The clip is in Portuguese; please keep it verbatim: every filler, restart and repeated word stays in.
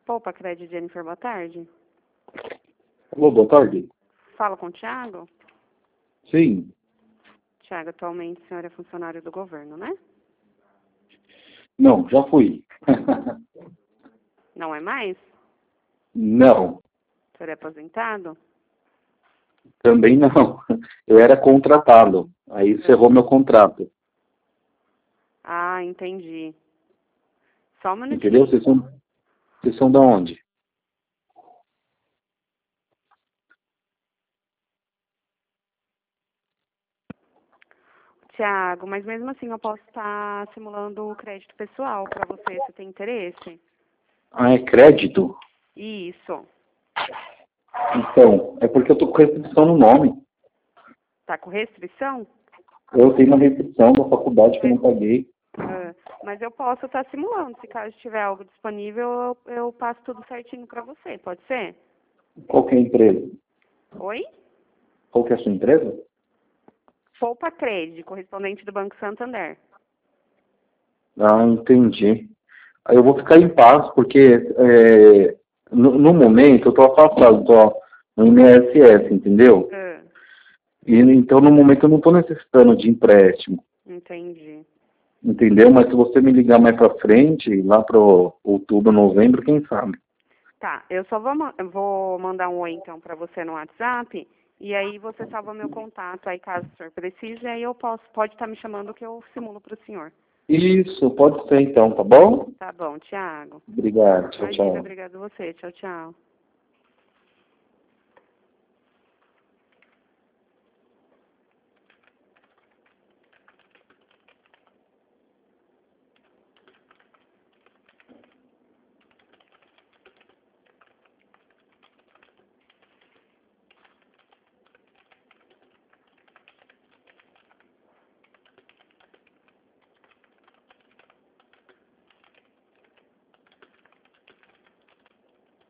Poupa Crédito, Jennifer, boa tarde. Alô, boa tarde. Fala com o Thiago? Sim. Thiago, atualmente o senhor é funcionário do governo, né? Não, já fui. Não é mais? Não, O senhor é aposentado? também não. Eu era contratado. Aí encerrou meu contrato. Ah, entendi. Só um minutinho. Entendeu? Vocês são, vocês são da onde? Tiago, mas mesmo assim eu posso estar simulando o crédito pessoal para você. Você tem interesse? Ah, é crédito? Isso. Então, é porque eu tô com restrição no nome. Tá com restrição? Eu tenho uma restrição da faculdade que eu não paguei. Ah, mas eu posso estar simulando. Se caso tiver algo disponível, eu, eu passo tudo certinho para você. Pode ser? Qual que é a empresa? Oi? Qual que é a sua empresa? Poupa Crédito, correspondente do Banco Santander. Ah, entendi. Aí eu vou ficar em paz, porque é, no, no momento eu tô afastado, tô no I N S S, entendeu? Ah, E, então, no momento, eu não estou necessitando de empréstimo, entendi. entendeu? Mas se você me ligar mais para frente, lá para outubro, novembro, quem sabe? Tá, eu só vou, ma- eu vou mandar um oi então para você no WhatsApp e aí você salva meu contato aí caso o senhor precise, aí eu posso, pode estar me chamando que eu simulo para o senhor. Isso, pode ser então, tá bom? Tá bom, Thiago. Obrigado, tchau, Imagina, tchau. obrigado a você. Tchau, tchau.